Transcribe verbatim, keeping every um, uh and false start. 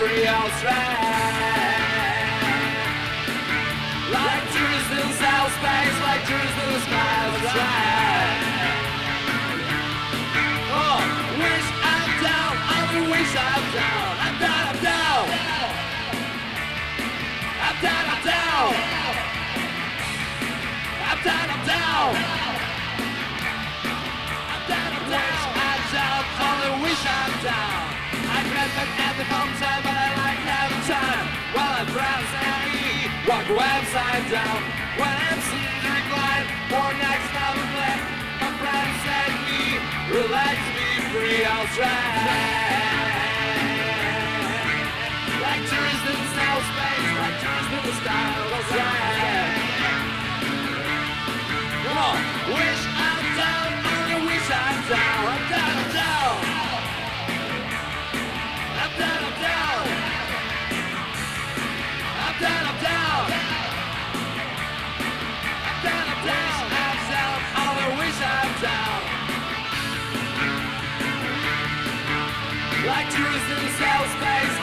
free all strength. Like tourists in south space, like tourists in the sky, that's right. Oh, wish I'm down, I will wish I'm down. I'm down, I'm down. I'm down, I'm down. I'm down, I'm down. I'm down, I'm down. I'm down, only wish I'm down. I grab back at the home time, but I like having time. While I'm browsing and eat, walk website down. When I'm seeing the recline, for next time I'm left. My friends said me, relax, be free, I'll try. Like tourists in south space, like tourists in the sky, I'll try. Come on, wish I'm down, only wish I'm down. I'm down, I'm down. I'm down, I'm down. I'm down, I'm down. I'm down, I'm down. I'm down, only wish I'm down. Like tourists in south space,